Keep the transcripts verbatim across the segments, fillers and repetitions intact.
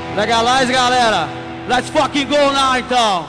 Legalize, galera. Let's fucking go now, então.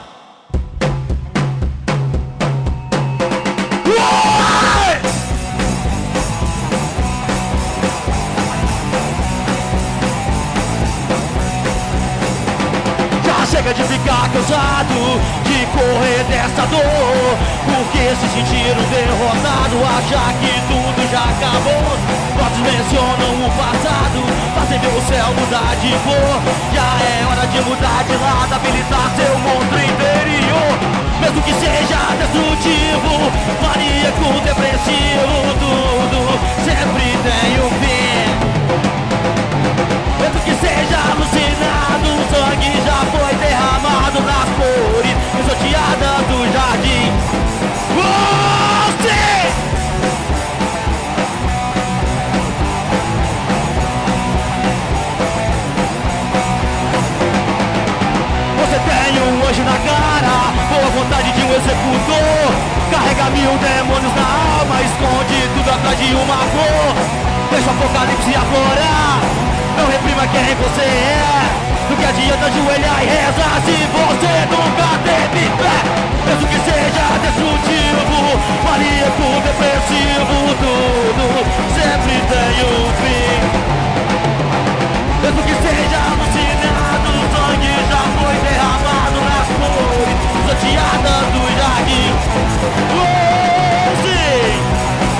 Já chega de ficar cansado de correr dessa dor, porque se sentiram derrotados, achar que tudo já acabou. Todos mencionam o passado, fazem ver o céu mudar de cor. Já é hora de mudar de lado, habilitar seu monstro interior. Mesmo que seja destrutivo, maníaco, depressivo, tudo sempre tem um fim. Mesmo que seja alucinado, o sangue já foi derramado nas cores pisoteadas do jardim. Você! Você tem um anjo na cara, boa vontade de um executor. Carrega mil demônios na alma, esconde tudo atrás de uma flor. Deixa o apocalipse aflorar, não reprima quem você é. Do que adianta ajoelhar e rezar se você nunca teve fé? Mesmo que seja destrutivo, maníaco, depressivo, tudo sempre tem um fim. Mesmo que seja alucinado, o sangue já foi derramado nas cores pisoteadas do jardim. Oh, sim!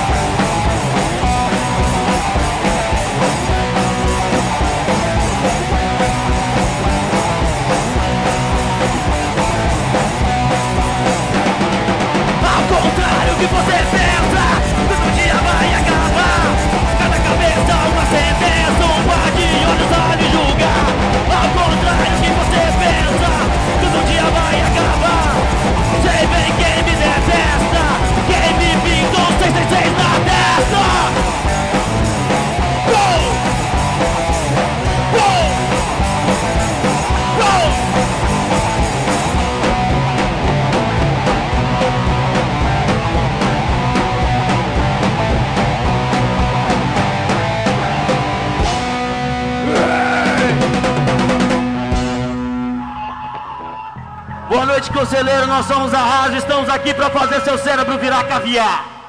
Ao contrário que você pensa, todo dia vai acabar. Cada cabeça uma sentença, um par de olhos a lhe julgar. Ao contrário que você pensa, todo dia vai acabar. Sei bem quem me detesta, quem me pintou seis seis seis na testa. Uou! Uou! Uou! Boa noite, conselheiro, nós somos a Raso, estamos aqui pra fazer seu cérebro virar caviar.